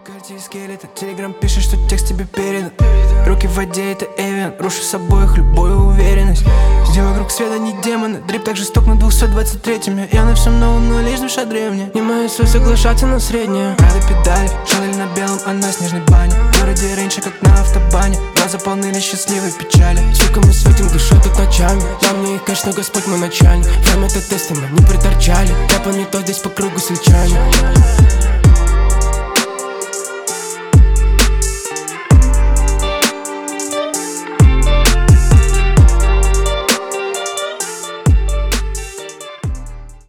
карте скелета, телеграм пишет, что текст тебе передан. Руки в воде, это Эвиан, рушу с обоих любую уверенность. Где вокруг света не демоны, дрип так жесток на 223-м. Я на всем новом, но лишь душа древняя. Не мое свой соглашаться на среднее. Рады педали, шалили на белом, а на снежной бане. В городе раньше, как на автобане. Глаза полныли счастливой печали. Сука, мы светим душой тут ночами. Нам не и, конечно, Господь мой начальник. Прям это тесты мы не приторчали. Я не то здесь по кругу сельчане.